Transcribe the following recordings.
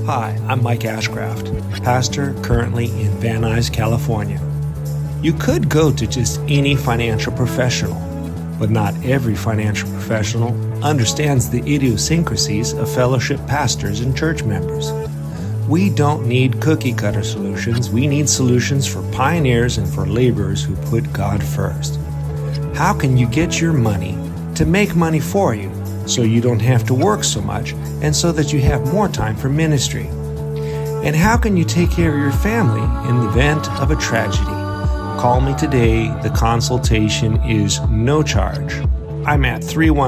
Hi, I'm Mike Ashcraft, pastor currently in Van Nuys, California. You could go to just any financial professional, but not every financial professional understands the idiosyncrasies of fellowship pastors and church members. We don't need cookie-cutter solutions. We need solutions for pioneers and for laborers who put God first. How can you get your money to make money for you so you don't have to work so much and so that you have more time for ministry? And how can you take care of your family in the event of a tragedy? Call me today. The consultation is no charge. I'm at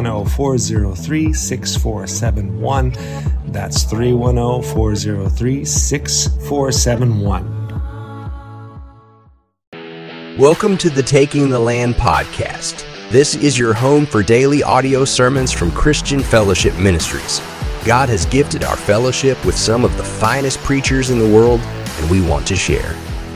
310-403-6471. That's 310-403-6471. Welcome to the Taking the Land podcast. This is your home for daily audio sermons from Christian Fellowship Ministries. God has gifted our fellowship with some of the finest preachers in the world, and we want to share.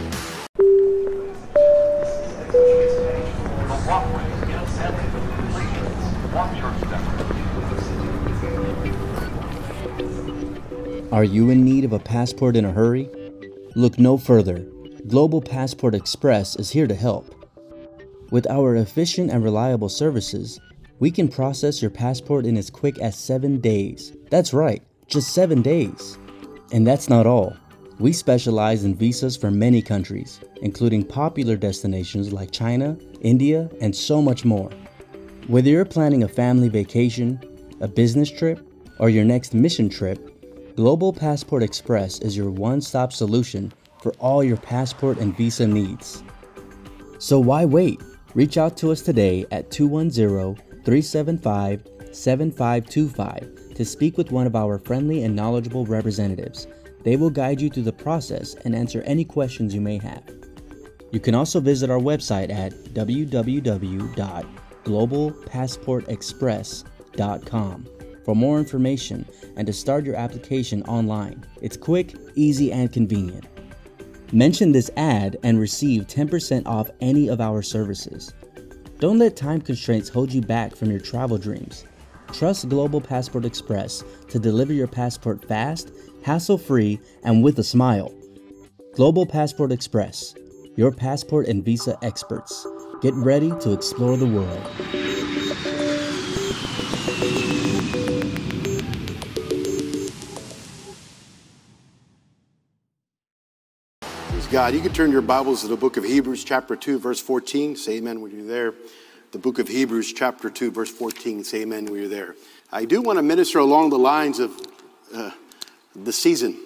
Are you in need of a passport in a hurry? Look no further. Global Passport Express is here to help. With our efficient and reliable services, we can process your passport in as quick as 7 days. That's right, just 7 days. And that's not all. We specialize in visas for many countries, including popular destinations like China, India, and so much more. Whether you're planning a family vacation, a business trip, or your next mission trip, Global Passport Express is your one-stop solution for all your passport and visa needs. So why wait? Reach out to us today at 210-375-7525 to speak with one of our friendly and knowledgeable representatives. They will guide you through the process and answer any questions you may have. You can also visit our website at www.globalpassportexpress.com for more information and to start your application online. It's quick, easy, and convenient. Mention this ad and receive 10% off any of our services. Don't let time constraints hold you back from your travel dreams. Trust Global Passport Express to deliver your passport fast, hassle-free, and with a smile. Global Passport Express, your passport and visa experts. Get ready to explore the world. God, you can turn your Bibles to the book of Hebrews chapter 2 verse 14. Say amen when you're there. The book of Hebrews chapter 2 verse 14. Say amen when you're there. I do want to minister along the lines of the season.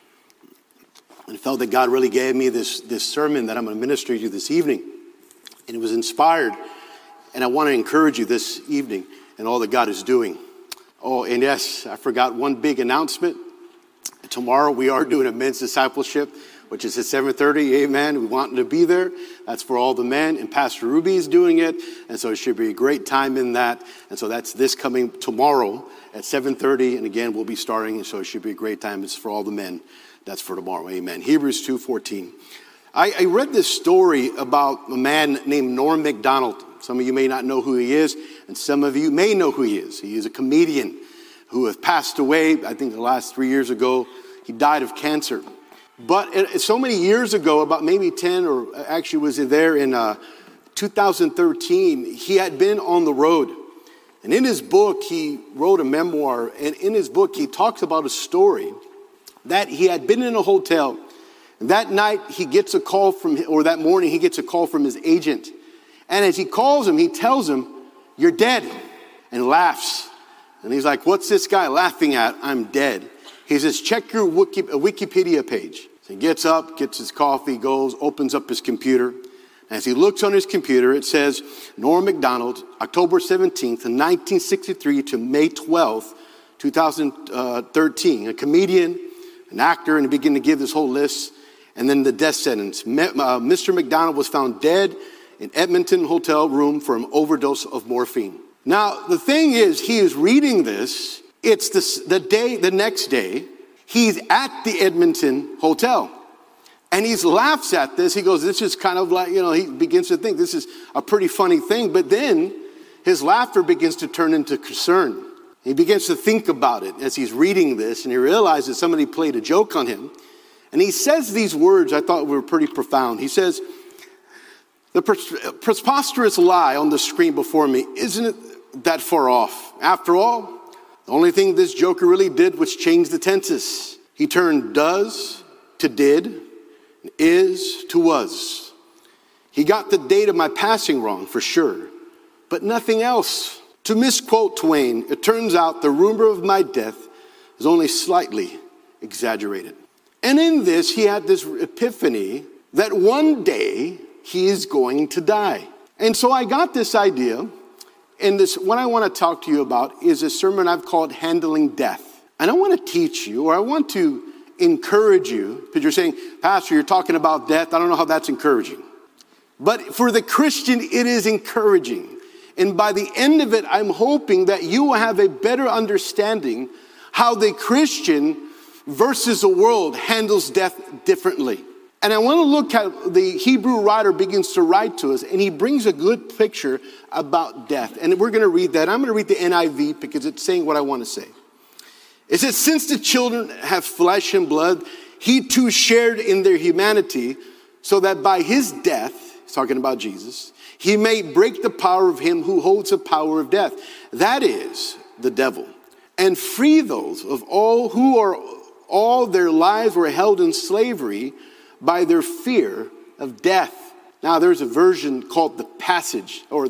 I felt that God really gave me this sermon that I'm going to minister to you this evening. And it was inspired. And I want to encourage you this evening and all that God is doing. Oh, and yes, I forgot one big announcement. Tomorrow we are doing a men's discipleship, which is at 7:30. Amen. We want to be there. That's for all the men. And Pastor Ruby is doing it. And so it should be a great time in that. And so that's this coming tomorrow at 7:30. And again, we'll be starting. And so it should be a great time. It's for all the men. That's for tomorrow. Amen. Hebrews 2:14. I read this story about a man named Norm Macdonald. Some of you may not know who he is. And some of you may know who he is. He is a comedian who has passed away, I think the last 3 years ago. He died of cancer. But so many years ago, about maybe 10 or actually was there in 2013, he had been on the road. And in his book, he wrote a memoir. And in his book, he talks about a story that he had been in a hotel. That night, he gets a call that morning, he gets a call from his agent. And as he calls him, he tells him, "You're dead," and laughs. And he's like, "What's this guy laughing at? I'm dead." He says, "Check your Wikipedia page." So he gets up, gets his coffee, goes, opens up his computer. As he looks on his computer, it says, Norm Macdonald, October 17th, 1963 to May 12th, 2013. A comedian, an actor, and he began to give this whole list. And then the death sentence. Mr. Macdonald was found dead in Edmonton hotel room for an overdose of morphine. Now, the thing is, he is reading this. It's the next day, he's at the Edmonton hotel. And he laughs at this. He goes, this is kind of like, he begins to think this is a pretty funny thing. But then his laughter begins to turn into concern. He begins to think about it as he's reading this, and he realizes somebody played a joke on him. And he says these words I thought were pretty profound. He says, the preposterous lie on the screen before me isn't that far off. After all, the only thing this joker really did was change the tenses. He turned does to did, and is to was. He got the date of my passing wrong, for sure, but nothing else. To misquote Twain, it turns out the rumor of my death is only slightly exaggerated. And in this, he had this epiphany that one day he is going to die. And so I got this idea, and what I want to talk to you about is a sermon I've called Handling Death. And I want to teach you, or I want to encourage you, because you're saying, Pastor, you're talking about death. I don't know how that's encouraging. But for the Christian, it is encouraging. And by the end of it, I'm hoping that you will have a better understanding how the Christian versus the world handles death differently. And I want to look at the Hebrew writer begins to write to us, and he brings a good picture about death. And we're going to read that. I'm going to read the NIV because it's saying what I want to say. It says, since the children have flesh and blood, he too shared in their humanity, so that by his death, he's talking about Jesus, he may break the power of him who holds the power of death. That is the devil. And free those of all who are all their lives were held in slavery by their fear of death. Now there's a version called the Passion.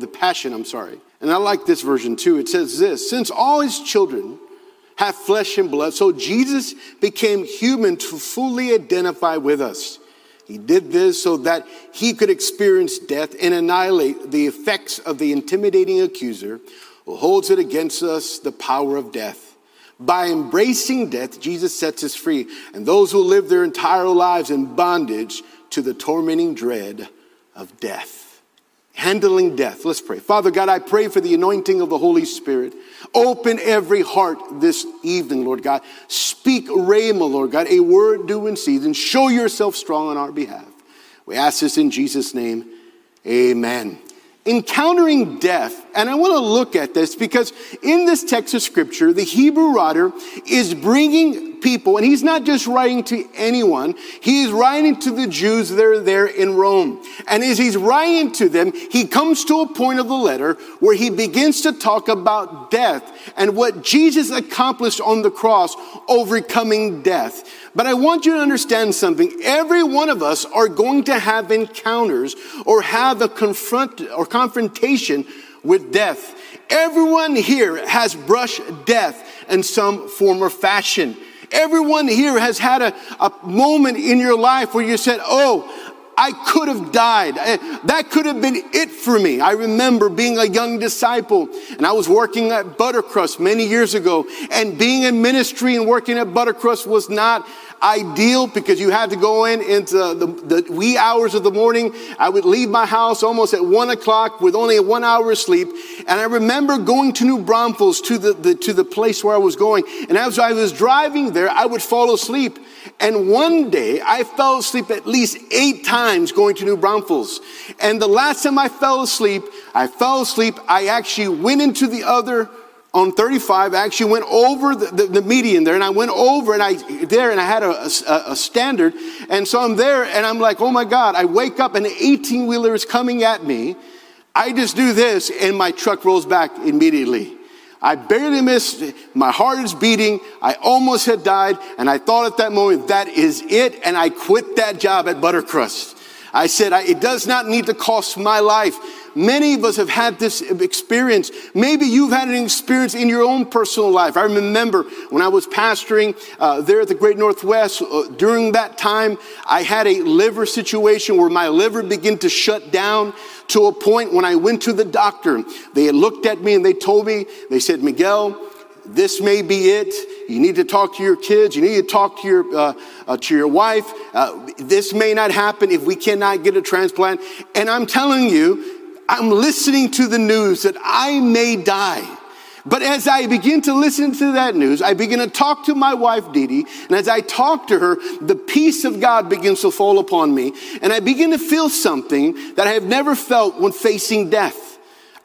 And I like this version too. It says this, since all his children have flesh and blood, so Jesus became human to fully identify with us. He did this so that he could experience death and annihilate the effects of the intimidating accuser who holds it against us, the power of death. By embracing death, Jesus sets us free, and those who live their entire lives in bondage to the tormenting dread of death. Handling death. Let's pray. Father God, I pray for the anointing of the Holy Spirit. Open every heart this evening, Lord God. Speak rhema, Lord God, a word due in season. Show yourself strong on our behalf. We ask this in Jesus' name. Amen. Encountering death, and I want to look at this because in this text of scripture, the Hebrew writer is bringing people, and he's not just writing to anyone, he is writing to the Jews that are there in Rome. And as he's writing to them, he comes to a point of the letter where he begins to talk about death and what Jesus accomplished on the cross, overcoming death. But I want you to understand something. Every one of us are going to have encounters or have a confrontation with death. Everyone here has brushed death in some form or fashion. Everyone here has had a moment in your life where you said, oh, I could have died. That could have been it for me. I remember being a young disciple and I was working at Buttercrust many years ago, and being in ministry and working at Buttercrust was not ideal because you had to go into the wee hours of the morning. I would leave my house almost at 1 o'clock with only 1 hour of sleep. And I remember going to New Braunfels to the place where I was going. And as I was driving there, I would fall asleep. And one day I fell asleep at least 8 times going to New Braunfels. And the last time I fell asleep, I actually went into the other on 35, I actually went over the median there, and I went over and I had a standard. And so I'm there and I'm like, oh my God, I wake up and an 18-wheeler is coming at me. I just do this and my truck rolls back immediately. I barely missed. My heart is beating. I almost had died. And I thought at that moment, that is it. And I quit that job at Buttercrust. I said, it does not need to cost my life. Many of us have had this experience. Maybe you've had an experience in your own personal life. I remember when I was pastoring there at the Great Northwest, during that time, I had a liver situation where my liver began to shut down to a point when I went to the doctor. They had looked at me and they told me, they said, Miguel, this may be it. You need to talk to your kids. You need to talk to your wife. This may not happen if we cannot get a transplant. And I'm telling you, I'm listening to the news that I may die. But as I begin to listen to that news, I begin to talk to my wife, Dee Dee. And as I talk to her, the peace of God begins to fall upon me. And I begin to feel something that I have never felt when facing death.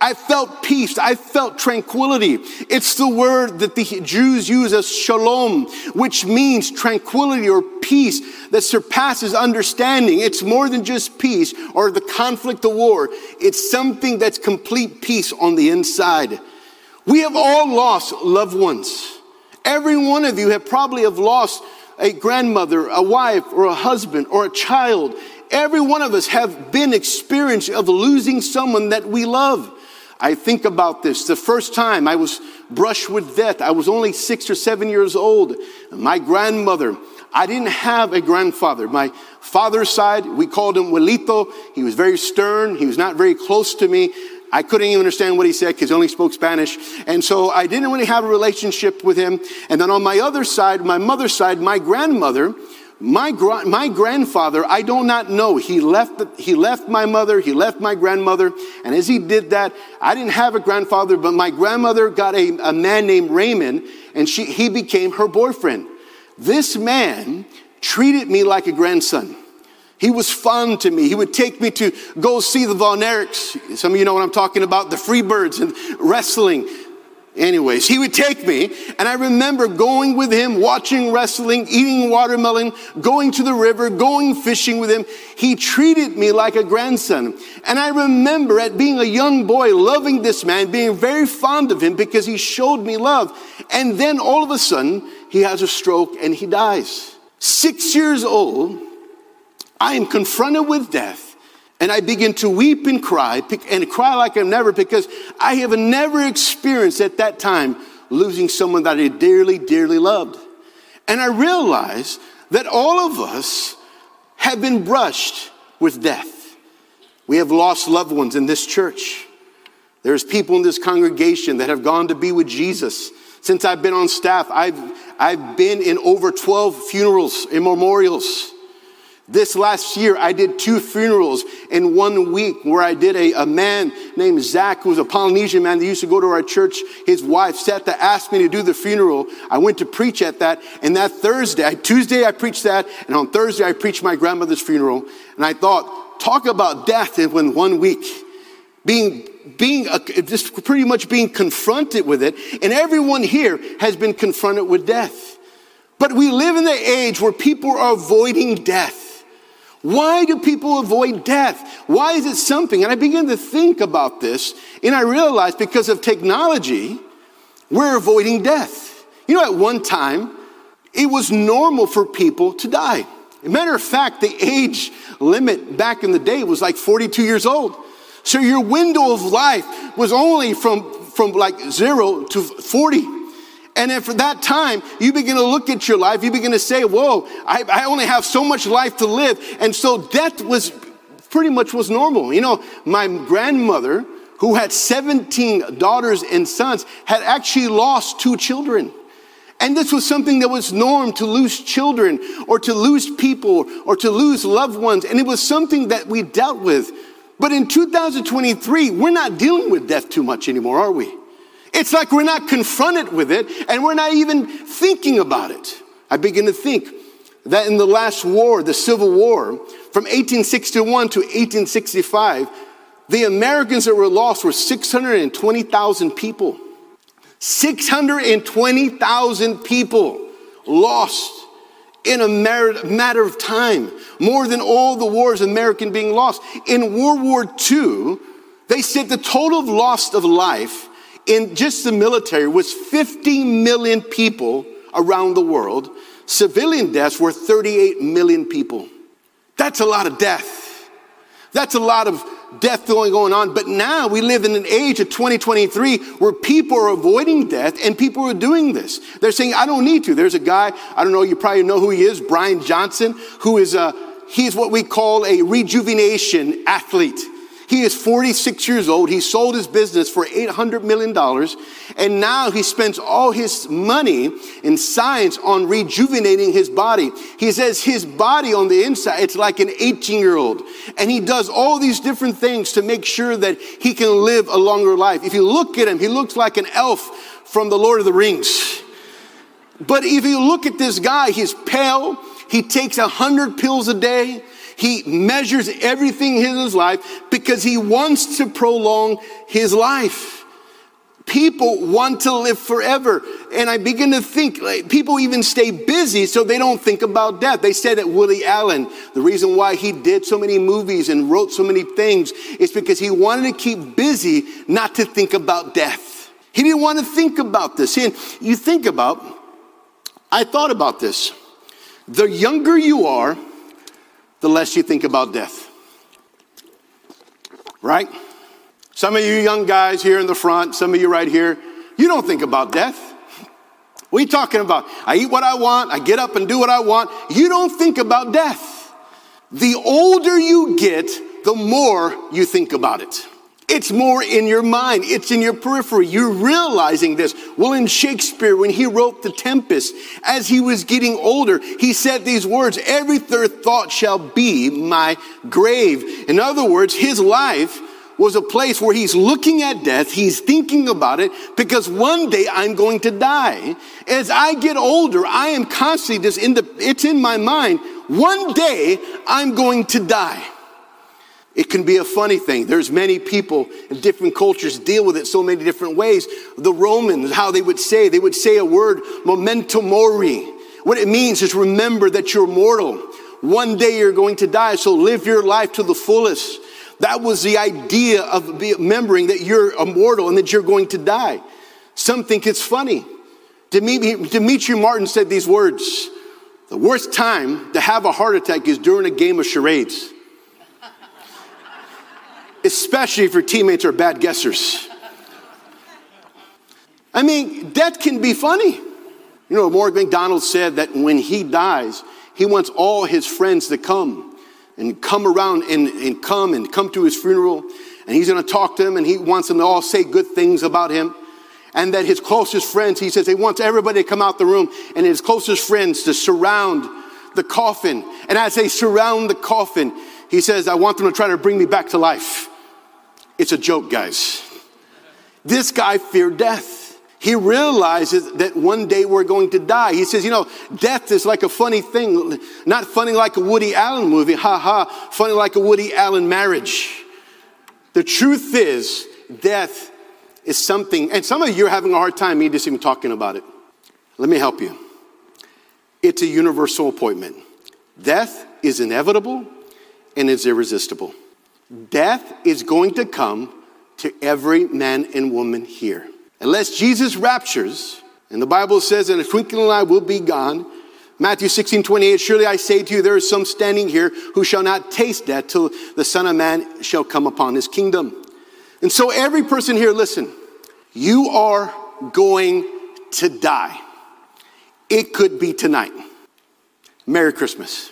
I felt peace. I felt tranquility. It's the word that the Jews use as shalom, which means tranquility or peace that surpasses understanding. It's more than just peace or the conflict, the war. It's something that's complete peace on the inside. We have all lost loved ones. Every one of you have probably lost a grandmother, a wife, or a husband, or a child. Every one of us have been experienced of losing someone that we love. I think about this. The first time I was brushed with death, I was only 6 or 7 years old. My grandmother, I didn't have a grandfather. My father's side, we called him Huelito. He was very stern. He was not very close to me. I couldn't even understand what he said because he only spoke Spanish. And so I didn't really have a relationship with him. And then on my other side, my mother's side, my grandmother, my grandfather, I do not know. He left my mother, he left my grandmother. And as he did that, I didn't have a grandfather, but my grandmother got a man named Raymond, and he became her boyfriend. This man treated me like a grandson. He was fun to me. He would take me to go see the Von Erichs. Some of you know what I'm talking about, the Freebirds and wrestling. Anyways, he would take me, and I remember going with him, watching wrestling, eating watermelon, going to the river, going fishing with him. He treated me like a grandson. And I remember at being a young boy, loving this man, being very fond of him because he showed me love. And then all of a sudden, he has a stroke and he dies. 6 years old, I am confronted with death. And I begin to weep and cry like I've never, because I have never experienced at that time losing someone that I dearly, dearly loved. And I realized that all of us have been brushed with death. We have lost loved ones in this church. There's people in this congregation that have gone to be with Jesus. Since I've been on staff, I've been in over 12 funerals and memorials. This last year, I did 2 funerals in 1 week where I did a man named Zach, who was a Polynesian man that used to go to our church. His wife, Seta, asked me to do the funeral. I went to preach at that. And that Tuesday I preached that. And on Thursday, I preached my grandmother's funeral. And I thought, talk about death in 1 week. Just pretty much being confronted with it. And everyone here has been confronted with death. But we live in the age where people are avoiding death. Why do people avoid death? Why is it something? And I began to think about this, and I realized because of technology, we're avoiding death. You know, at one time, it was normal for people to die. As a matter of fact, the age limit back in the day was like 42 years old. So your window of life was only from like 0 to 40. And then for that time, you begin to look at your life, you begin to say, whoa, I only have so much life to live. And so death was normal. You know, my grandmother, who had 17 daughters and sons, had actually lost 2 children. And this was something that was norm, to lose children or to lose people or to lose loved ones. And it was something that we dealt with. But in 2023, we're not dealing with death too much anymore, are we? It's like we're not confronted with it, and we're not even thinking about it. I begin to think that in the last war, the Civil War, from 1861 to 1865, the Americans that were lost were 620,000 people. 620,000 people lost in a matter of time. More than all the wars American being lost. In World War II, they said the total loss of life in just the military was 50 million people around the world. Civilian deaths were 38 million people. That's a lot of death. That's a lot of death going on. But now we live in an age of 2023 where people are avoiding death and people are doing this. They're saying, I don't need to. There's a guy, I don't know, you probably know who he is, Brian Johnson, who is he's what we call a rejuvenation athlete. He is 46 years old. He sold his business for $800 million. And now he spends all his money in science on rejuvenating his body. He says his body on the inside, it's like an 18-year-old. And he does all these different things to make sure that he can live a longer life. If you look at him, he looks like an elf from the Lord of the Rings. But if you look at this guy, he's pale. He takes 100 pills a day. He measures everything in his life because he wants to prolong his life. People want to live forever. And I begin to think, like, people even stay busy so they don't think about death. They said that Woody Allen, the reason why he did so many movies and wrote so many things is because he wanted to keep busy, not to think about death. He didn't want to think about this. And you think about, I thought about this. The younger you are, the less you think about death. Right? Some of you young guys here in the front, some of you right here, you don't think about death. What are you talking about? I eat what I want, I get up and do what I want. You don't think about death. The older you get, the more you think about it. It's more in your mind. It's in your periphery. You're realizing this. Well, in Shakespeare, when he wrote The Tempest, as he was getting older, he said these words, "Every third thought shall be my grave." In other words, his life was a place where he's looking at death, he's thinking about it, because one day I'm going to die. As I get older, I am constantly it's in my mind, one day I'm going to die. It can be a funny thing. There's many people in different cultures deal with it so many different ways. The Romans, how they would say a word, memento mori. What it means is remember that you're mortal. One day you're going to die, so live your life to the fullest. That was the idea of remembering that you're immortal and that you're going to die. Some think it's funny. Demetri Martin said these words, "The worst time to have a heart attack is during a game of charades. Especially if your teammates are bad guessers." I mean, death can be funny. You know, Morgan McDonald said that when he dies, he wants all his friends to come around and come to his funeral. And he's going to talk to them, and he wants them to all say good things about him. And that his closest friends, he says, he wants everybody to come out the room and his closest friends to surround the coffin. And as they surround the coffin, he says, I want them to try to bring me back to life. It's a joke, guys. This guy feared death. He realizes that one day we're going to die. He says, death is like a funny thing. Not funny like a Woody Allen movie. Funny like a Woody Allen marriage. The truth is, death is something, and some of you are having a hard time me just even talking about it. Let me help you. It's a universal appointment. Death is inevitable and it's irresistible. Death is going to come to every man and woman here. Unless Jesus raptures, and the Bible says in a twinkling of an eye will be gone. Matthew 16:28, surely I say to you, there is some standing here who shall not taste death till the Son of Man shall come upon his kingdom. And so every person here, listen, you are going to die. It could be tonight. Merry Christmas.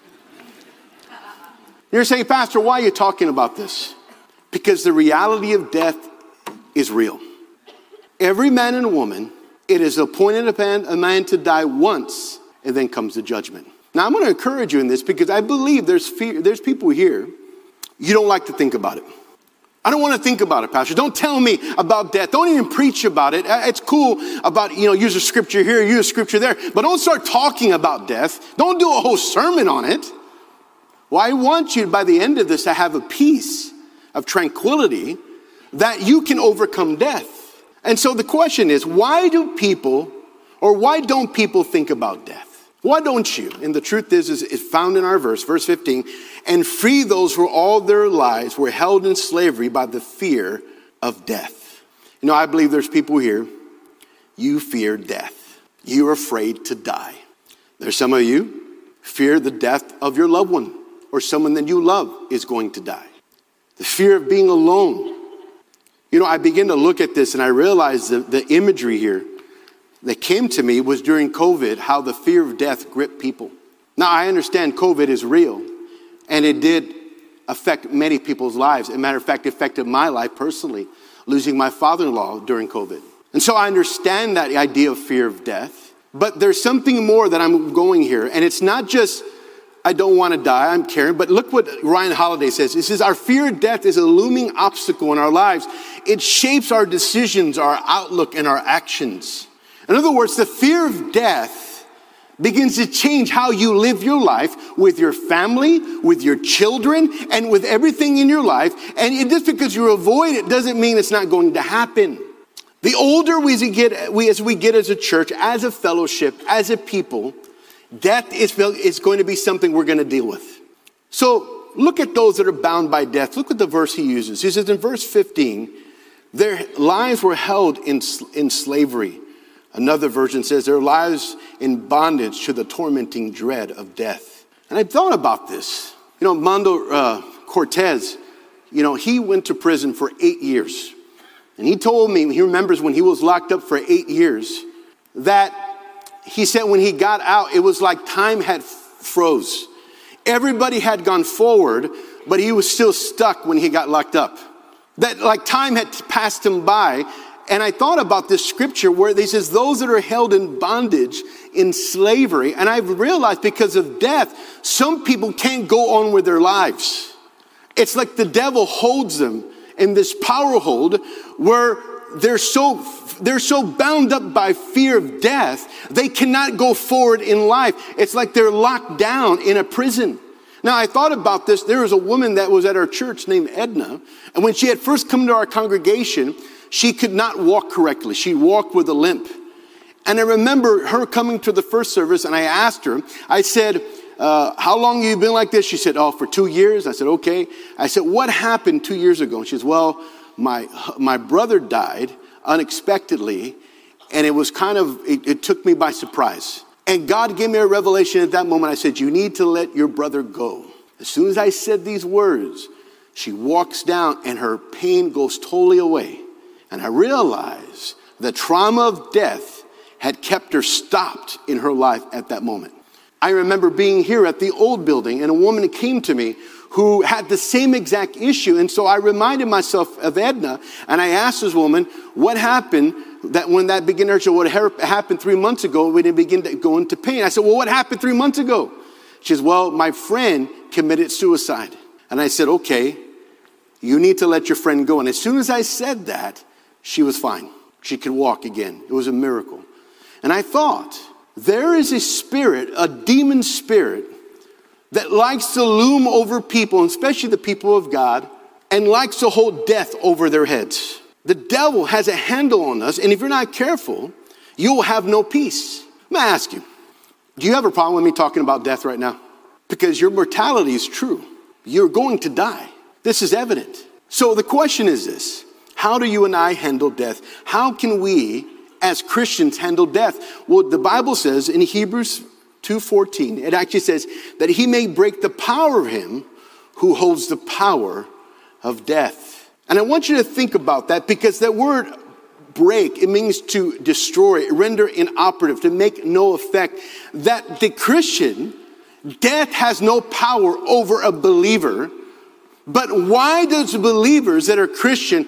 You're saying, Pastor, why are you talking about this? Because the reality of death is real. Every man and woman, it is appointed upon a man to die once, and then comes the judgment. Now, I'm going to encourage you in this because I believe there's people here, you don't like to think about it. I don't want to think about it, Pastor. Don't tell me about death. Don't even preach about it. It's cool about, use a scripture here, use a scripture there, but don't start talking about death. Don't do a whole sermon on it. Well, I want you by the end of this to have a peace of tranquility that you can overcome death. And so the question is, why don't people think about death? Why don't you? And the truth is it's found in our verse 15, and free those who all their lives were held in slavery by the fear of death. I believe there's people here, you fear death. You're afraid to die. There's some of you fear the death of your loved one or someone that you love is going to die. The fear of being alone. I begin to look at this and I realize the imagery here that came to me was during COVID, how the fear of death gripped people. Now, I understand COVID is real, and it did affect many people's lives. As a matter of fact, it affected my life personally, losing my father-in-law during COVID. And so I understand that idea of fear of death, but there's something more that I'm going here, and it's not just I don't want to die, I'm caring. But look what Ryan Holiday says. He says, our fear of death is a looming obstacle in our lives. It shapes our decisions, our outlook, and our actions. In other words, the fear of death begins to change how you live your life with your family, with your children, and with everything in your life. And just because you avoid it doesn't mean it's not going to happen. The older we get as a church, as a fellowship, as a people, death is going to be something we're going to deal with. So look at those that are bound by death. Look at the verse he uses. He says in verse 15, their lives were held in slavery. Another version says their lives in bondage to the tormenting dread of death. And I thought about this. Mando Cortez, he went to prison for 8 years. And he told me, he remembers when he was locked up for 8 years, that he said when he got out, it was like time had froze. Everybody had gone forward, but he was still stuck when he got locked up. That like time had passed him by. And I thought about this scripture where it says those that are held in bondage, in slavery. And I've realized because of death, some people can't go on with their lives. It's like the devil holds them in this power hold where they're so bound up by fear of death, they cannot go forward in life. It's like they're locked down in a prison. Now, I thought about this. There was a woman that was at our church named Edna. And when she had first come to our congregation, she could not walk correctly. She walked with a limp. And I remember her coming to the first service, and I asked her, I said, how long have you been like this? She said, for 2 years. I said, okay. I said, what happened 2 years ago? And she says, well, my brother died unexpectedly, and it was it took me by surprise. And God gave me a revelation at that moment. I said, you need to let your brother go. As soon as I said these words, she walks down and her pain goes totally away. And I realized the trauma of death had kept her stopped in her life at that moment. I remember being here at the old building, and a woman came to me who had the same exact issue. And so I reminded myself of Edna, and I asked this woman, what happened that when that began to show what happened 3 months ago, we didn't begin to go into pain. I said, well, what happened 3 months ago? She says, well, my friend committed suicide. And I said, okay, you need to let your friend go. And as soon as I said that, she was fine. She could walk again. It was a miracle. And I thought, there is a spirit, a demon spirit, that likes to loom over people, especially the people of God, and likes to hold death over their heads. The devil has a handle on us, and if you're not careful, you will have no peace. Let me ask you, do you have a problem with me talking about death right now? Because your mortality is true. You're going to die. This is evident. So the question is this: how do you and I handle death? How can we, as Christians, handle death? Well, the Bible says in Hebrews 2:14, it actually says that he may break the power of him who holds the power of death. And I want you to think about that, because that word break, it means to destroy, render inoperative, to make no effect. That the Christian, death has no power over a believer. But why does believers that are Christian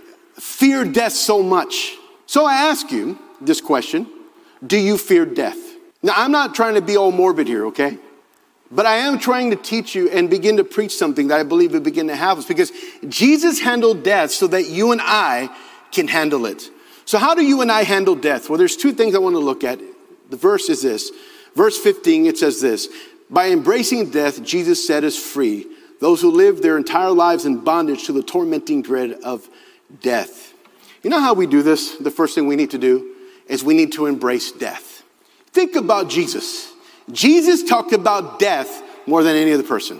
fear death so much? So I ask you this question: do you fear death? Now, I'm not trying to be all morbid here, okay? But I am trying to teach you and begin to preach something that I believe will begin to happen, because Jesus handled death so that you and I can handle it. So how do you and I handle death? Well, there's two things I want to look at. The verse is this. Verse 15, it says this: by embracing death, Jesus set us free, those who live their entire lives in bondage to the tormenting dread of death. You know how we do this? The first thing we need to do is we need to embrace death. Think about Jesus. Jesus talked about death more than any other person.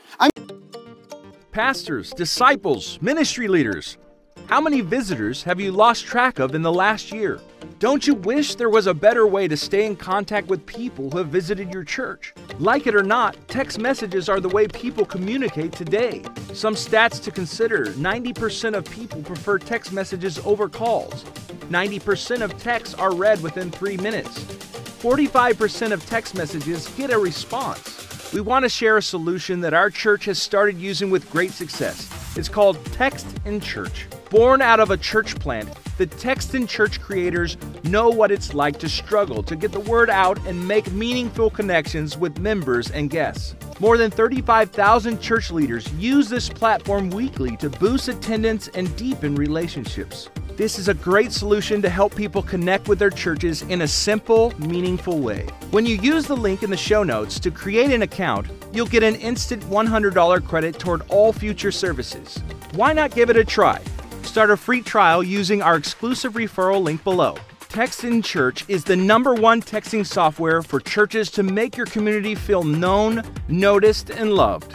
Pastors, disciples, ministry leaders, how many visitors have you lost track of in the last year? Don't you wish there was a better way to stay in contact with people who have visited your church? Like it or not, text messages are the way people communicate today. Some stats to consider: 90% of people prefer text messages over calls. 90% of texts are read within 3 minutes. 45% of text messages get a response. We want to share a solution that our church has started using with great success. It's called Text in Church. Born out of a church plant, the Text in Church creators know what it's like to struggle to get the word out and make meaningful connections with members and guests. More than 35,000 church leaders use this platform weekly to boost attendance and deepen relationships. This is a great solution to help people connect with their churches in a simple, meaningful way. When you use the link in the show notes to create an account, you'll get an instant $100 credit toward all future services. Why not give it a try? Start a free trial using our exclusive referral link below. TextInChurch is the #1 texting software for churches to make your community feel known, noticed, and loved.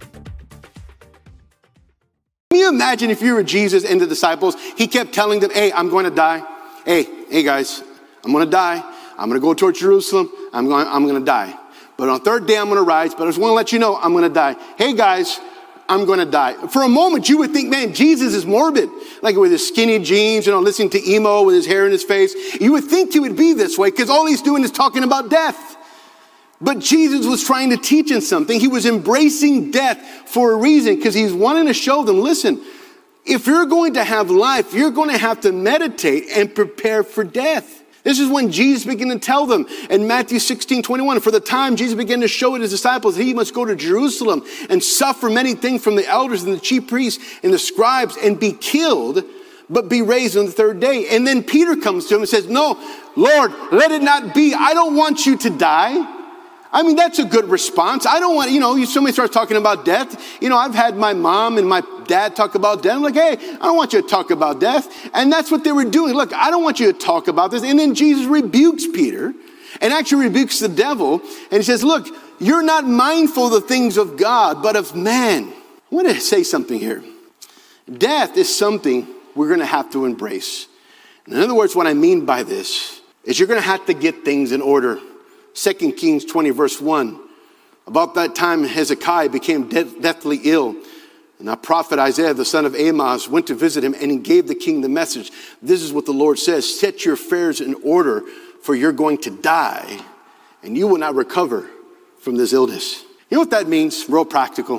Can you imagine if you were Jesus and the disciples, he kept telling them, hey, I'm going to die. Hey guys, I'm going to die. I'm going to go towards Jerusalem. I'm going to die. But on the third day, I'm going to rise. But I just want to let you know, I'm going to die. Hey guys, I'm going to die. For a moment, you would think, man, Jesus is morbid. Like with his skinny jeans, listening to emo with his hair in his face. You would think he would be this way because all he's doing is talking about death. But Jesus was trying to teach them something. He was embracing death for a reason because he's wanting to show them, listen, if you're going to have life, you're going to have to meditate and prepare for death. This is when Jesus began to tell them in Matthew 16:21, for the time Jesus began to show his disciples that he must go to Jerusalem and suffer many things from the elders and the chief priests and the scribes and be killed, but be raised on the third day. And then Peter comes to him and says, no, Lord, let it not be. I don't want you to die. I mean, that's a good response. I don't want, somebody starts talking about death. I've had my mom and my dad talk about death. I'm like, hey, I don't want you to talk about death. And that's what they were doing. Look, I don't want you to talk about this. And then Jesus rebukes Peter and actually rebukes the devil. And he says, look, you're not mindful of the things of God, but of man. I want to say something here. Death is something we're going to have to embrace. In other words, what I mean by this is you're going to have to get things in order. 2 Kings 20 verse 1. About that time Hezekiah became deathly ill. And the prophet Isaiah, the son of Amos, went to visit him and he gave the king the message. This is what the Lord says, set your affairs in order for you're going to die and you will not recover from this illness. You know what that means? Real practical.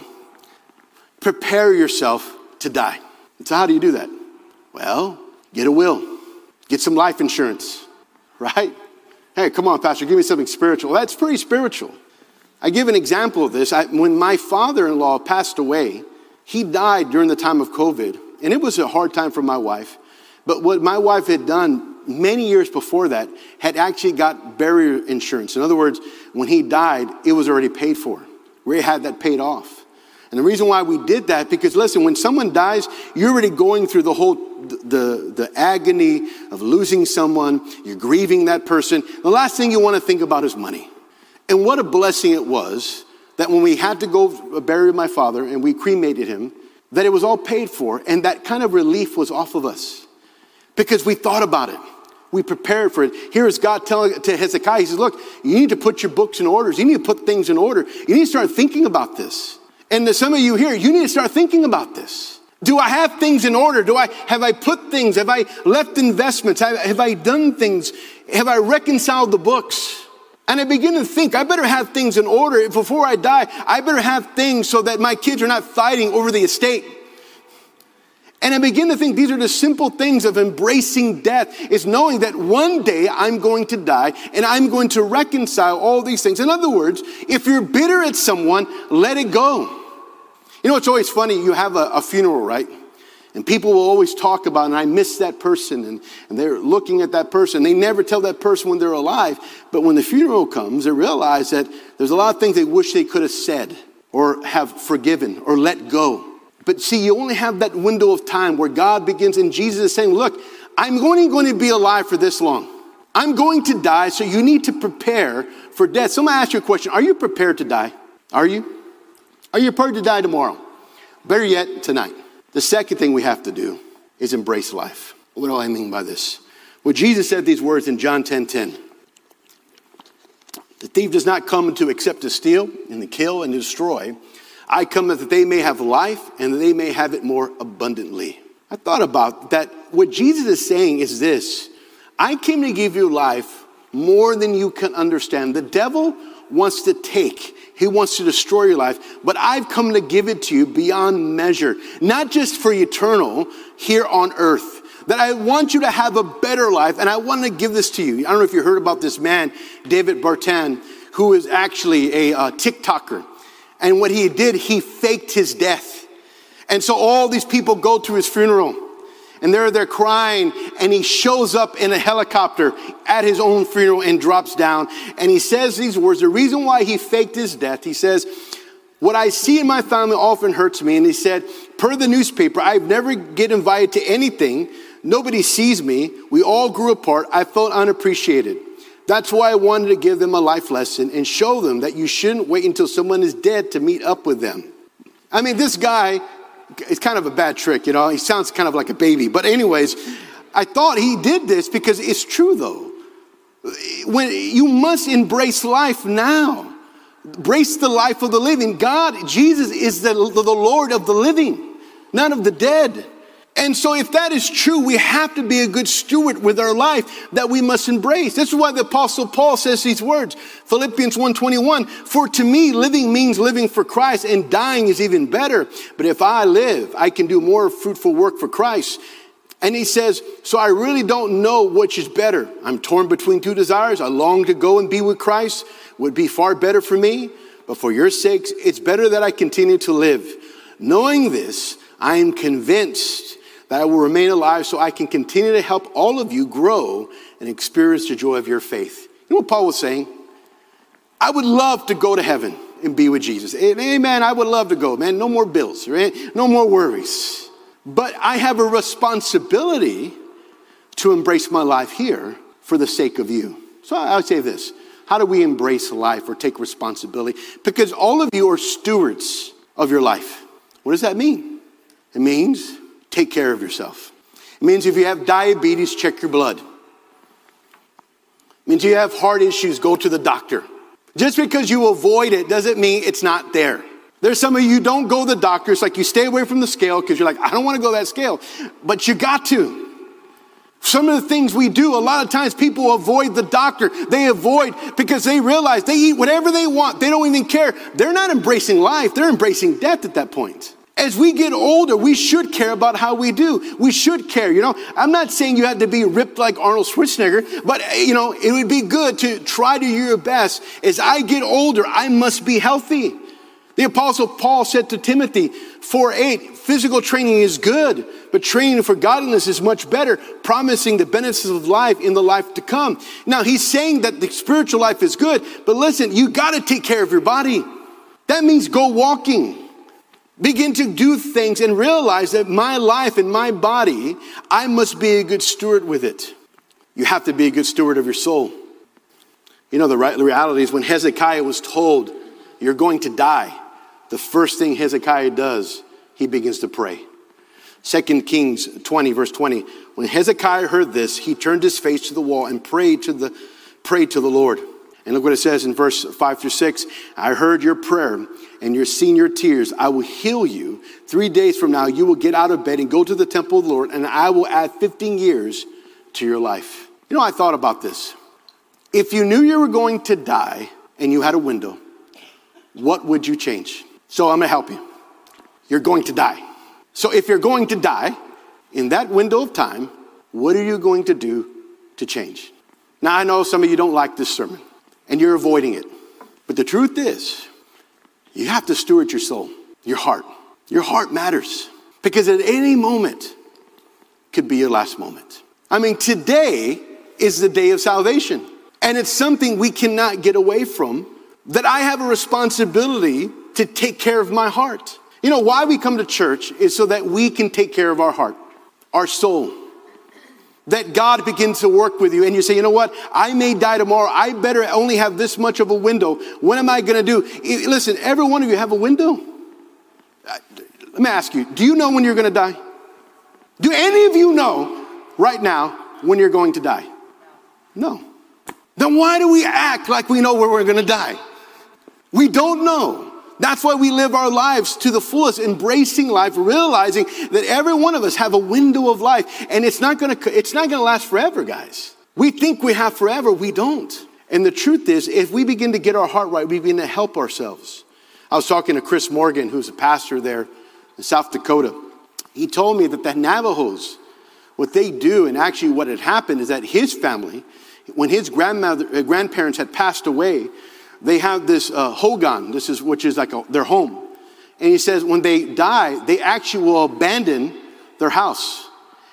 Prepare yourself to die. And so how do you do that? Well, get a will. Get some life insurance, right? Hey, come on, Pastor, give me something spiritual. That's pretty spiritual. I give an example of this. When my father-in-law passed away, he died during the time of COVID. And it was a hard time for my wife. But what my wife had done many years before that had actually got burial insurance. In other words, when he died, it was already paid for. We had that paid off. And the reason why we did that, because listen, when someone dies, you're already going through the whole, the agony of losing someone. You're grieving that person. The last thing you want to think about is money. And what a blessing it was that when we had to go bury my father and we cremated him, that it was all paid for. And that kind of relief was off of us because we thought about it. We prepared for it. Here is God telling to Hezekiah, he says, look, you need to put your books in order. You need to put things in order. You need to start thinking about this. And some of you here, you need to start thinking about this. Do I have things in order? Have I put things? Have I left investments? Have I done things? Have I reconciled the books? And I begin to think, I better have things in order. Before I die, I better have things so that my kids are not fighting over the estate. And I begin to think these are the simple things of embracing death, is knowing that one day I'm going to die and I'm going to reconcile all these things. In other words, if you're bitter at someone, let it go. It's always funny. You have a funeral, right? And people will always talk about, and I miss that person. And they're looking at that person. They never tell that person when they're alive. But when the funeral comes, they realize that there's a lot of things they wish they could have said or have forgiven or let go. But see, you only have that window of time where God begins, and Jesus is saying, look, I'm only going to be alive for this long. I'm going to die, so you need to prepare for death. So I'm going to ask you a question. Are you prepared to die? Are you? Are you prepared to die tomorrow? Better yet, tonight. The second thing we have to do is embrace life. What do I mean by this? Well, Jesus said these words in John 10:10. The thief does not come to except to steal and to kill and to destroy. I come that they may have life and that they may have it more abundantly. I thought about that. What Jesus is saying is this. I came to give you life more than you can understand. The devil wants to take. He wants to destroy your life. But I've come to give it to you beyond measure. Not just for eternal here on earth. That I want you to have a better life. And I want to give this to you. I don't know if you heard about this man, David Bertan, who is actually a TikToker. And what he did, he faked his death. And so all these people go to his funeral. And they're crying, and he shows up in a helicopter at his own funeral and drops down. And he says these words. The reason why he faked his death, he says, what I see in my family often hurts me. And he said, per the newspaper, I never get invited to anything. Nobody sees me. We all grew apart. I felt unappreciated. That's why I wanted to give them a life lesson and show them that you shouldn't wait until someone is dead to meet up with them. I mean, this guy, it's kind of a bad trick, you know. He sounds kind of like a baby. But anyways, I thought he did this because it's true, though. When you must embrace life now. Embrace the life of the living. God, Jesus is the Lord of the living, not of the dead. And so if that is true, we have to be a good steward with our life that we must embrace. This is why the Apostle Paul says these words, Philippians 1:21, for to me, living means living for Christ, and dying is even better. But if I live, I can do more fruitful work for Christ. And he says, so I really don't know which is better. I'm torn between two desires. I long to go and be with Christ. Would be far better for me. But for your sakes, it's better that I continue to live. Knowing this, I am convinced that I will remain alive so I can continue to help all of you grow and experience the joy of your faith. You know what Paul was saying? I would love to go to heaven and be with Jesus. Amen. I would love to go, man. No more bills, right? No more worries. But I have a responsibility to embrace my life here for the sake of you. So I would say this. How do we embrace life or take responsibility? Because all of you are stewards of your life. What does that mean? It means take care of yourself. It means if you have diabetes, check your blood. It means you have heart issues, go to the doctor. Just because you avoid it doesn't mean it's not there. There's some of you don't go to the doctor. It's like you stay away from the scale because you're like, I don't want to go to that scale. But you got to. Some of the things we do, a lot of times people avoid the doctor. They avoid because they realize they eat whatever they want. They don't even care. They're not embracing life. They're embracing death at that point. As we get older, we should care about how we do. We should care, you know. I'm not saying you have to be ripped like Arnold Schwarzenegger, but, you know, it would be good to try to do your best. As I get older, I must be healthy. The Apostle Paul said to Timothy 4:8, physical training is good, but training for godliness is much better, promising the benefits of life in the life to come. Now, he's saying that the spiritual life is good, but listen, you got to take care of your body. That means go walking. Begin to do things and realize that my life and my body, I must be a good steward with it. You have to be a good steward of your soul. You know, the reality is when Hezekiah was told, you're going to die, the first thing Hezekiah does, he begins to pray. 2 Kings 20, verse 20. When Hezekiah heard this, he turned his face to the wall and prayed to the Lord. And look what it says in verse 5 through 6. I heard your prayer and you're seeing your tears. I will heal you. 3 days from now, you will get out of bed and go to the temple of the Lord, and I will add 15 years to your life. You know, I thought about this. If you knew you were going to die and you had a window, what would you change? So I'm going to help you. You're going to die. So if you're going to die in that window of time, what are you going to do to change? Now, I know some of you don't like this sermon and you're avoiding it. But the truth is, you have to steward your soul, your heart. Your heart matters because at any moment could be your last moment. I mean, today is the day of salvation. And it's something we cannot get away from, that I have a responsibility to take care of my heart. You know, why we come to church is so that we can take care of our heart, our soul. That God begins to work with you and you say, you know what? I may die tomorrow. I better only have this much of a window. What am I going to do? Listen, every one of you have a window. Let me ask you, do you know when you're going to die? Do any of you know right now when you're going to die? No. Then why do we act like we know where we're going to die? We don't know. That's why we live our lives to the fullest, embracing life, realizing that every one of us have a window of life, and it's not going to last forever, guys. We think we have forever. We don't. And the truth is, if we begin to get our heart right, we begin to help ourselves. I was talking to Chris Morgan, who's a pastor there in South Dakota. He told me that the Navajos, what they do, and actually what had happened is that his family, when his grandparents had passed away, they have this hogan, which is like their home. And he says when they die, they actually will abandon their house.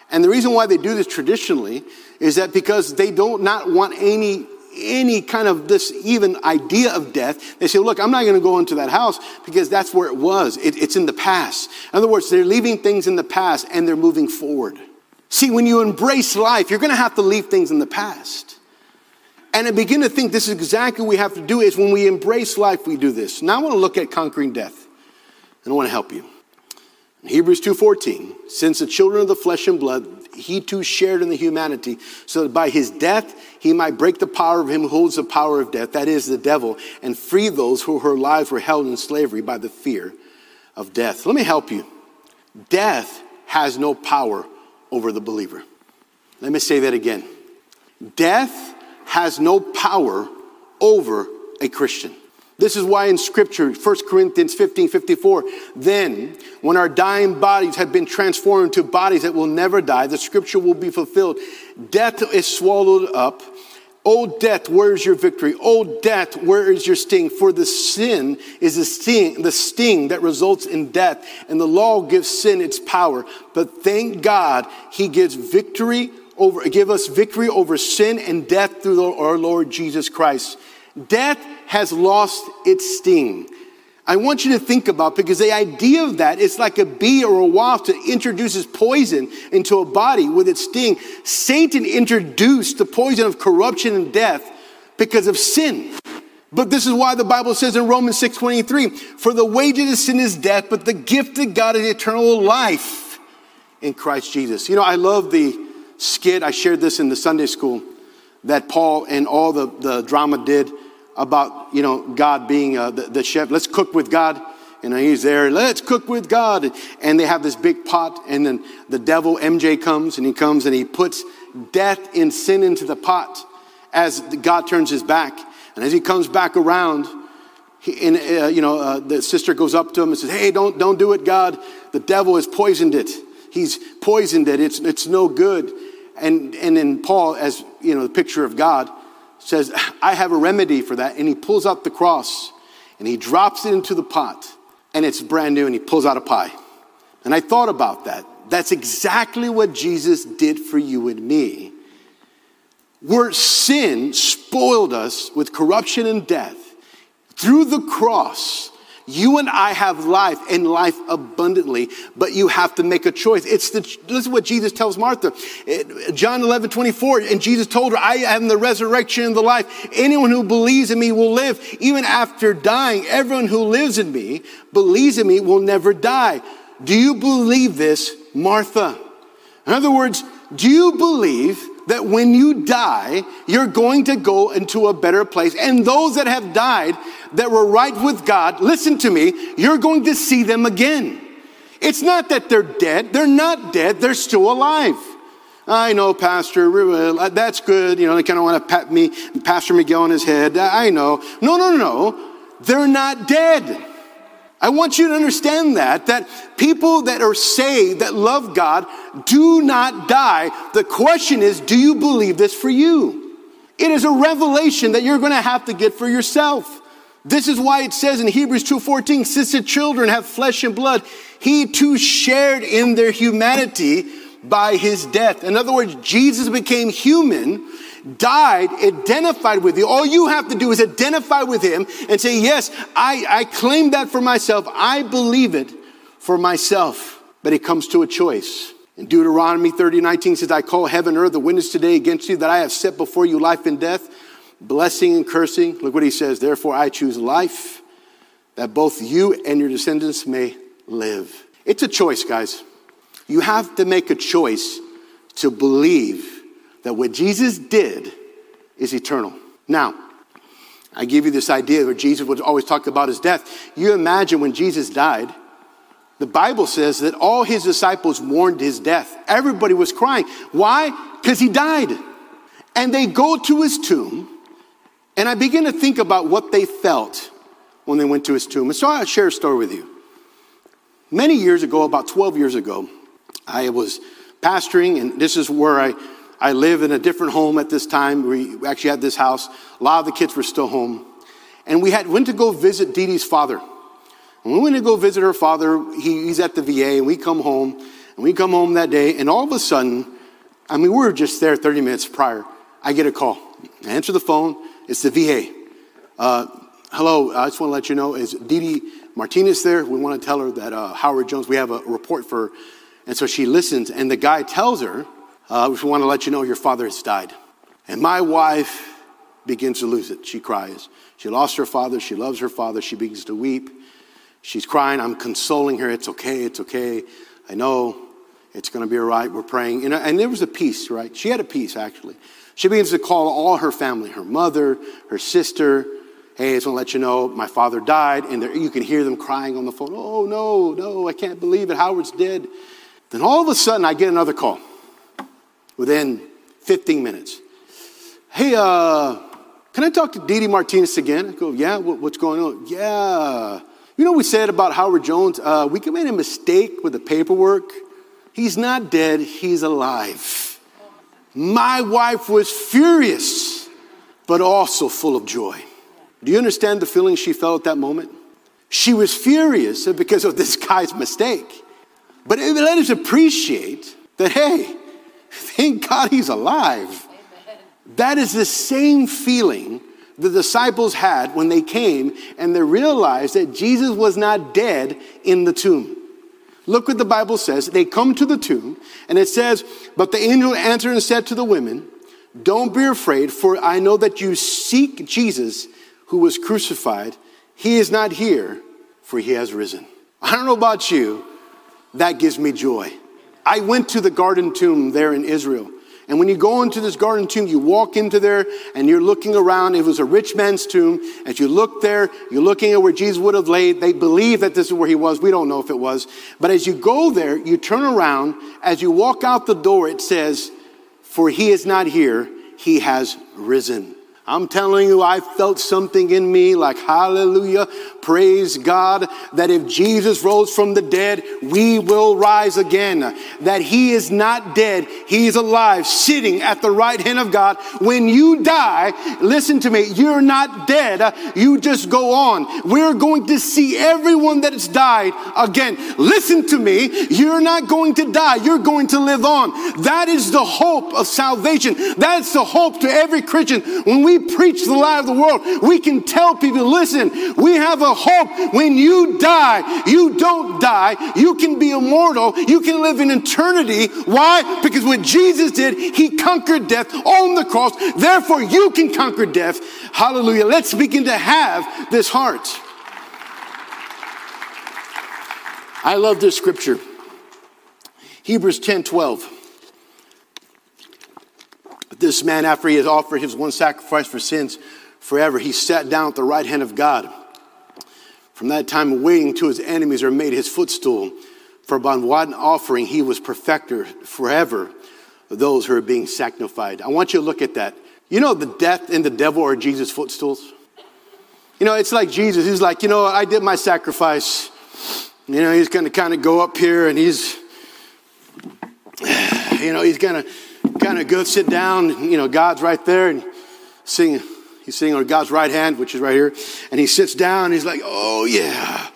And the reason why they do this traditionally is that because they don't not want any kind of this even idea of death. They say, look, I'm not going to go into that house because that's where it was. It's in the past. In other words, they're leaving things in the past and they're moving forward. See, when you embrace life, you're going to have to leave things in the past. And I begin to think this is exactly what we have to do is when we embrace life, we do this. Now I want to look at conquering death. And I want to help you. In Hebrews 2:14, since the children of the flesh and blood, he too shared in the humanity, so that by his death he might break the power of him who holds the power of death, that is the devil, and free those whose lives were held in slavery by the fear of death. Let me help you. Death has no power over the believer. Let me say that again. Death has no power over a Christian. This is why in Scripture, 1 Corinthians 15:54, then when our dying bodies have been transformed into bodies that will never die, the Scripture will be fulfilled. Death is swallowed up. O death, where is your victory? O death, where is your sting? For the sin is the sting that results in death, and the law gives sin its power. But thank God, he gives us victory over sin and death through our Lord Jesus Christ. Death has lost its sting. I want you to think about, because the idea of that is like a bee or a wasp that introduces poison into a body with its sting. Satan introduced the poison of corruption and death because of sin. But this is why the Bible says in Romans 6:23, for the wages of sin is death, but the gift of God is eternal life in Christ Jesus. You know, I love the skit, I shared this in the Sunday school, that Paul and all the drama did about, you know, God being the chef. Let's cook with God. And he's there, let's cook with God. And they have this big pot. And then the devil, MJ, comes and he puts death and sin into the pot as God turns his back. And as he comes back around, the sister goes up to him and says, hey, don't do it, God. The devil has poisoned it. He's poisoned it. It's no good. And then Paul, as you know, the picture of God, says, I have a remedy for that. And he pulls out the cross and he drops it into the pot and it's brand new and he pulls out a pie. And I thought about that. That's exactly what Jesus did for you and me. Where sin spoiled us with corruption and death, through the cross, you and I have life and life abundantly, but you have to make a choice. This is what Jesus tells Martha. John 11:24, and Jesus told her, I am the resurrection and the life. Anyone who believes in me will live even after dying. Everyone who lives in me, believes in me, will never die. Do you believe this, Martha? In other words, do you believe that when you die, you're going to go into a better place? And those that have died, that were right with God, listen to me, you're going to see them again. It's not that they're dead. They're not dead. They're still alive. I know, Pastor, that's good. You know, they kind of want to pat me, Pastor Miguel on his head. I know. No. They're not dead. I want you to understand that people that are saved, that love God, do not die. The question is, do you believe this for you? It is a revelation that you're going to have to get for yourself. This is why it says in Hebrews 2:14, since the children have flesh and blood, he too shared in their humanity by his death. In other words, Jesus became human, died, identified with you. All you have to do is identify with him and say, yes, I claim that for myself. I believe it for myself. But it comes to a choice. In Deuteronomy 30:19 says, I call heaven and earth a witness today against you that I have set before you life and death, blessing and cursing. Look what he says. Therefore I choose life, that both you and your descendants may live. It's a choice, guys. You have to make a choice to believe that what Jesus did is eternal. Now, I give you this idea where Jesus would always talk about his death. You imagine when Jesus died, the Bible says that all his disciples mourned his death. Everybody was crying. Why? Because he died. And they go to his tomb, and I begin to think about what they felt when they went to his tomb. And so I'll share a story with you. Many years ago, about 12 years ago, I was pastoring, and this is where I live in a different home at this time. We actually had this house. A lot of the kids were still home. And we went to go visit Dee Dee's father. When we went to go visit her father, he's at the VA, and we come home. And we come home that day, and all of a sudden, we were just there 30 minutes prior. I get a call. I answer the phone. It's the VA. Hello, I just want to let you know, is Didi Martinez there? We want to tell her that Howard Jones, we have a report for her. And so she listens, and the guy tells her, we want to let you know your father has died. And my wife begins to lose it. She cries. She lost her father. She loves her father. She begins to weep. She's crying. I'm consoling her. It's okay. It's okay. I know it's going to be all right. We're praying. And there was a peace, right? She had a peace, actually. She begins to call all her family, her mother, her sister. Hey, I just want to let you know my father died. And you can hear them crying on the phone. Oh, no, I can't believe it. Howard's dead. Then all of a sudden, I get another call within 15 minutes. Hey, can I talk to Didi Martinez again? I go, yeah, what's going on? Yeah. You know what we said about Howard Jones? We made a mistake with the paperwork. He's not dead. He's alive. My wife was furious, but also full of joy. Do you understand the feeling she felt at that moment? She was furious because of this guy's mistake. But it let us appreciate that, hey, thank God he's alive. Amen. That is the same feeling the disciples had when they came and they realized that Jesus was not dead in the tomb. Look what the Bible says. They come to the tomb and it says, but the angel answered and said to the women, don't be afraid, for I know that you seek Jesus who was crucified. He is not here, for he has risen. I don't know about you. That gives me joy. I went to the garden tomb there in Israel. And when you go into this garden tomb, you walk into there and you're looking around. It was a rich man's tomb. As you look there, you're looking at where Jesus would have laid. They believe that this is where he was. We don't know if it was. But as you go there, you turn around. As you walk out the door, it says, for he is not here. He has risen. I'm telling you, I felt something in me like, hallelujah, praise God, that if Jesus rose from the dead, we will rise again. That he is not dead, he's alive, sitting at the right hand of God. When you die, listen to me, you're not dead, you just go on. We're going to see everyone that has died again. Listen to me, you're not going to die, you're going to live on. That is the hope of salvation. That's the hope to every Christian. When we preach the light of the world, we can tell people, listen, we have a hope. When you die, you don't die. You can be immortal. You can live in eternity. Why? Because what Jesus did, he conquered death on the cross. Therefore, you can conquer death. Hallelujah. Let's begin to have this heart. I love this scripture. Hebrews 10:12. This man, after he has offered his one sacrifice for sins forever, he sat down at the right hand of God. From that time, waiting till his enemies are made his footstool. For by one offering, he was perfecter forever of those who are being sanctified. I want you to look at that. You know, the death and the devil are Jesus' footstools. You know, it's like Jesus. He's like, you know, I did my sacrifice. You know, he's going to kind of go up here and he's going to kind of go sit down. You know, God's right there and he's sitting on God's right hand, which is right here. And he sits down and he's like, oh yeah,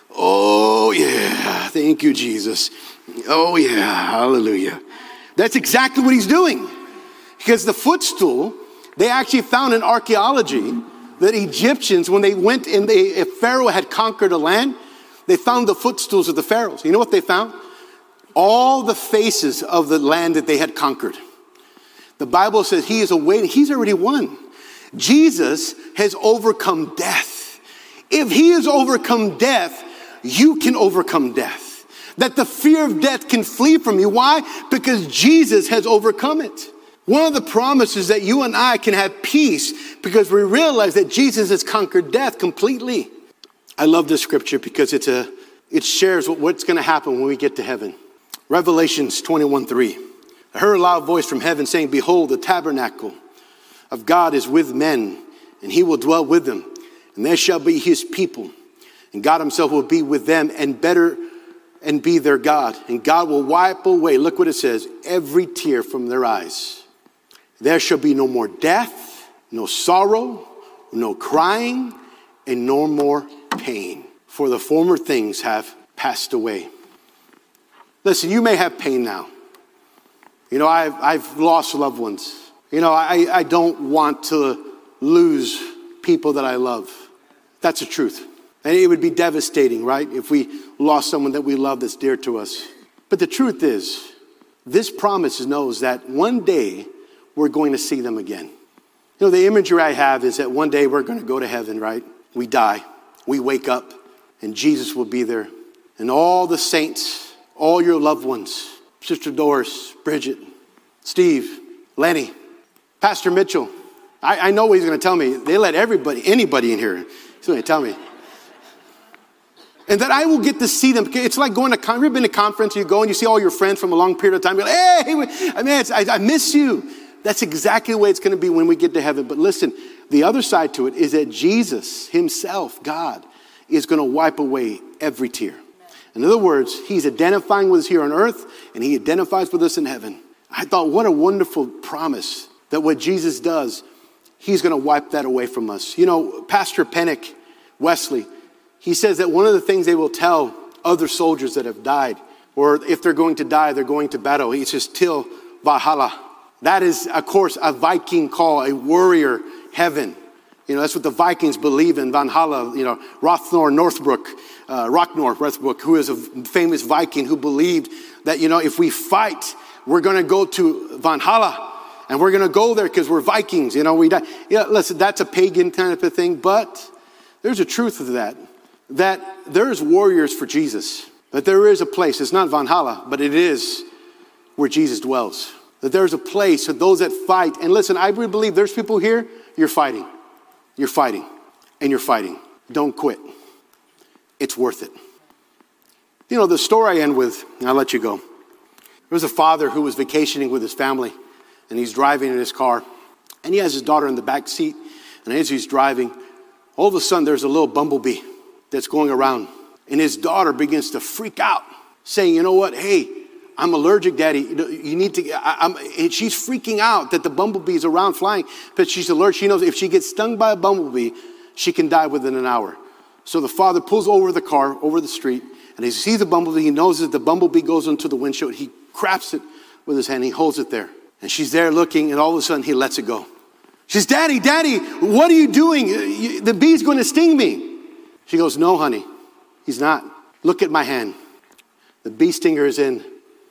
thank you, Jesus. Oh yeah, hallelujah. That's exactly what he's doing. Because the footstool, they actually found in archaeology that Egyptians, when they went and if Pharaoh had conquered a land, they found the footstools of the pharaohs. You know what they found? All the faces of the land that they had conquered. The Bible says he is awaiting. He's already won. Jesus has overcome death. If he has overcome death, you can overcome death. That the fear of death can flee from you. Why? Because Jesus has overcome it. One of the promises that you and I can have peace because we realize that Jesus has conquered death completely. I love this scripture because it shares what's going to happen when we get to heaven. Revelations 21:3. I heard a loud voice from heaven saying, behold, the tabernacle of God is with men, and he will dwell with them, and they shall be his people. And God himself will be with them and be their God. And God will wipe away, look what it says, every tear from their eyes. There shall be no more death, no sorrow, no crying, and no more pain. For the former things have passed away. Listen, you may have pain now. You know, I've lost loved ones. You know, I don't want to lose people that I love. That's the truth. And it would be devastating, right? If we lost someone that we love that's dear to us. But the truth is, this promise knows that one day we're going to see them again. You know, the imagery I have is that one day we're going to go to heaven, right? We die, we wake up, and Jesus will be there. And all the saints, all your loved ones, Sister Doris, Bridget, Steve, Lenny, Pastor Mitchell. I know what he's going to tell me. They let anybody in here. He's going to tell me. And that I will get to see them. It's like going to, have you ever been to a conference, you go and you see all your friends from a long period of time. You're like, hey, I miss you. That's exactly the way it's going to be when we get to heaven. But listen, the other side to it is that Jesus himself, God, is going to wipe away every tear. In other words, he's identifying with us here on earth, and he identifies with us in heaven. I thought, what a wonderful promise that what Jesus does, he's going to wipe that away from us. You know, Pastor Pennick, Wesley, he says that one of the things they will tell other soldiers that have died, or if they're going to die, they're going to battle, he says, till Valhalla. That is, of course, a Viking call, a warrior heaven. You know, that's what the Vikings believe in, Valhalla. You know, Ragnar Lothbrok, who is a famous Viking who believed that, you know, if we fight, we're going to go to Valhalla. And we're going to go there because we're Vikings. You know, we die. Yeah, listen, that's a pagan kind of a thing. But there's a truth to that there's warriors for Jesus. That there is a place. It's not Valhalla, but it is where Jesus dwells. That there's a place for those that fight. And listen, I really believe there's people here, you're fighting. You're fighting. And you're fighting. Don't quit. It's worth it. You know, the story I end with, and I'll let you go. There was a father who was vacationing with his family, and he's driving in his car, and he has his daughter in the back seat, and as he's driving, all of a sudden there's a little bumblebee that's going around, and his daughter begins to freak out, saying, you know what, hey, I'm allergic, Daddy. You need to, and she's freaking out that the bumblebee is around flying, but she's allergic. She knows if she gets stung by a bumblebee, she can die within an hour. So the father pulls over the car, over the street, and he sees the bumblebee. He knows that the bumblebee goes into the windshield. He grabs it with his hand. He holds it there. And she's there looking, and all of a sudden he lets it go. She says, Daddy, what are you doing? The bee's going to sting me. She goes, no, honey, he's not. Look at my hand. The bee stinger is in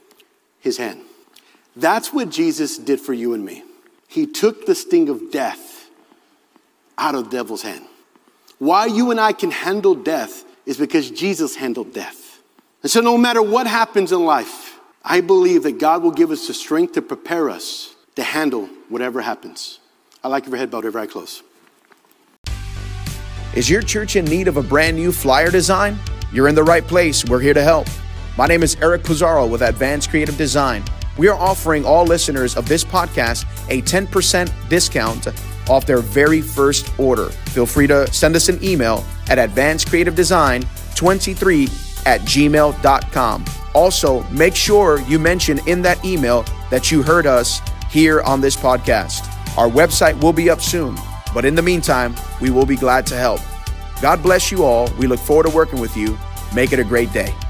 his hand. That's what Jesus did for you and me. He took the sting of death out of the devil's hand. Why you and I can handle death is because Jesus handled death. And so no matter what happens in life, I believe that God will give us the strength to prepare us to handle whatever happens. I'd like your head bowed, every eye closed. Is your church in need of a brand new flyer design? You're in the right place. We're here to help. My name is Eric Pizarro with Advanced Creative Design. We are offering all listeners of this podcast a 10% discount off their very first order. Feel free to send us an email at advancedcreativedesign23@gmail.com. Also, make sure you mention in that email that you heard us here on this podcast. Our website will be up soon, but in the meantime, we will be glad to help. God bless you all. We look forward to working with you. Make it a great day.